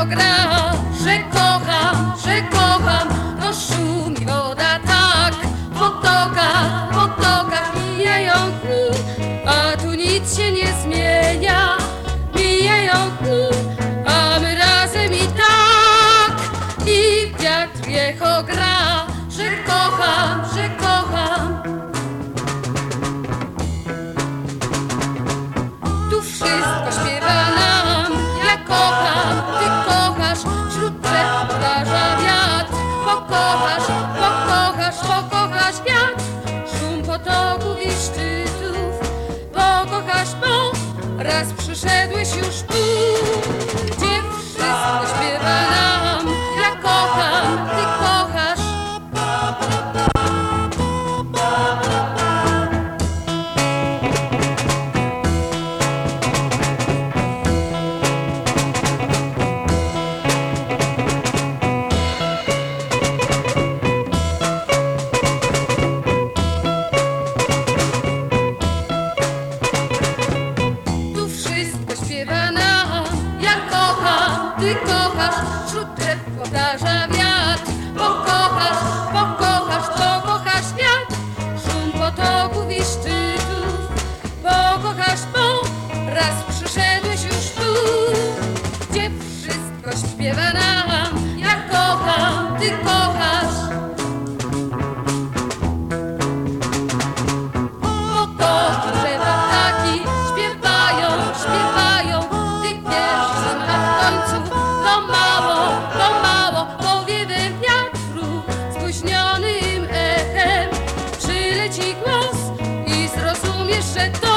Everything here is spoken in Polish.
gra, że kocham, no szumi woda tak. W potokach mijają dni, a tu nic się nie zmienia. Mijają dni, a my razem i tak. I wiatr echo gra, że kocham, że kocham. Tu wszystko śpiewa nam, ja kocham, ty kochasz. Wśród drzew podarza wiatr, pokochasz wiatr. Szum potoków i szczytów, pokochasz, bo raz przyszedłeś już tu, gdzie wszystko śpiewa nam, ja kocham, ty kochasz. Śpiewa nam, ja kocham, ty kochasz. Wśród drzew podarza wiatr, pokochasz wiatr. Szum potoków i szczytów, pokochasz, bo raz przyszedłeś już tu, gdzie wszystko śpiewa nam, ja kocham, ty kochasz. Potoki, drzewa, ptaki śpiewają, ty pierwszy, a w końcu to mało powiewem wiatru, spóźnionym echem przyleci głos i zrozumiesz, że to